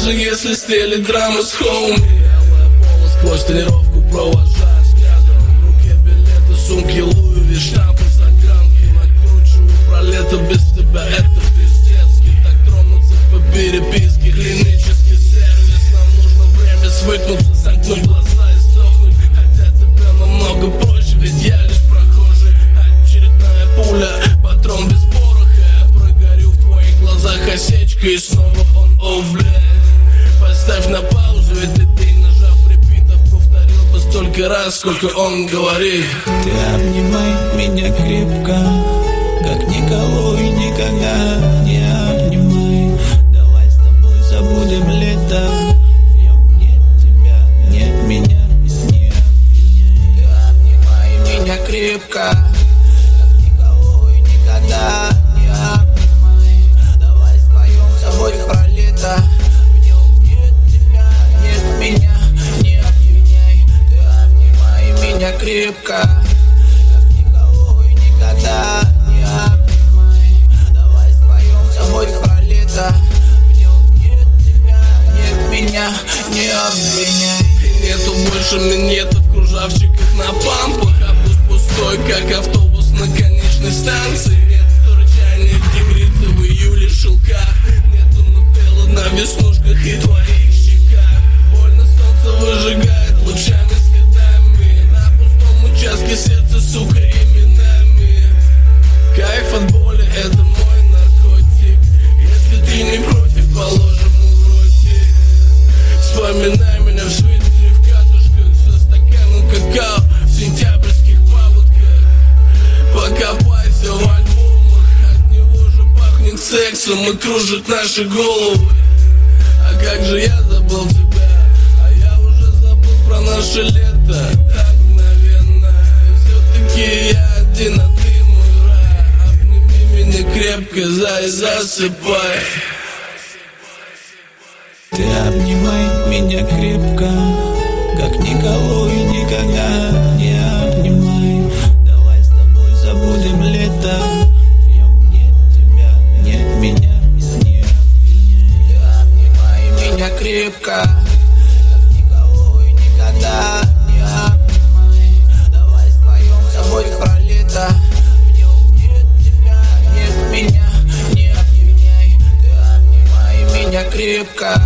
даже если стелит драма с хоуми. Белая пола сквозь тренировку провожаю взглядом. В руке билеты, сумки, Луи, штампы, загранки. Накручиваю про лето без тебя, это пиздецкий. Так тронуться по переписке, клинический сервис. Нам нужно время свыкнуться, сомкнуть глаза и сдохнуть. Хотя тебе намного проще, ведь я лишь прохожий. Очередная пуля, патрон без пороха. Я прогорю в твоих глазах осечка и снова он, о, блядь. Поставь на паузу этот день, нажав репитов. Повторил бы столько раз, сколько он говорит. Ты обнимай меня крепко, как никого и никогда не обнимай. Давай с тобой забудем лето. В нем нет тебя, нет меня, не обвиняй. Ты обнимай меня крепко, как никого и никогда не обнимай. Давай споем с тобой про лето. В нем нет тебя, нет меня, не обвиняй. Ты обнимай меня крепко, как никого и никогда не обнимай. Давай споем с тобой про лето. В нем нет тебя, нет меня, не обвиняй. Нету больше минетов, кружавчиков на пампах. Автобус пустой, как автобус на конечной станции. Нет рычания тигрицы в июле шелках. Нету нутеллы на веснушках и твоих щеках. Больно солнце выжигает лучами с годами. На пустом участке сердце, сука, именами. Кайф от боли, это мой наркотик. Если ты не против, положим в ротик. Вспоминай меня в свитере, в катушках, со стаканом какао в сентябрьских паводках. Покопайся в альбомах, от него же пахнет сексом и кружит наши головы. А как же я забыл тебя, а я уже забыл про наше лето. Так мгновенно, все-таки я один, а ты мой рай. Обними меня крепко, засыпай. Ты обнимай меня крепко, как никого и никогда не обнимай. Давай с тобой забудем лето. В нем нет тебя, нет меня, не обвиняй. Ты обнимай меня крепко, как никого и никогда не обнимай. Давай споем с тобой про лето. В нем нет тебя, нет меня, не обвиняй. Ты обнимай меня крепко,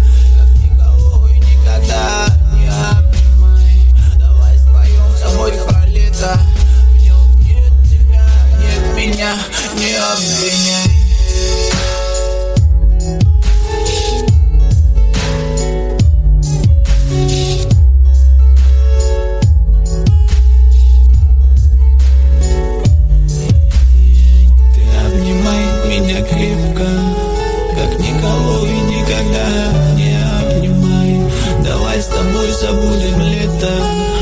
никогда не обнимай. Давай споем с тобой про лето. В нем нет тебя, нет меня, не обвиняй. Ты обнимай меня крепко, как никого и никогда не обнимай. Давай с тобой забудем лето.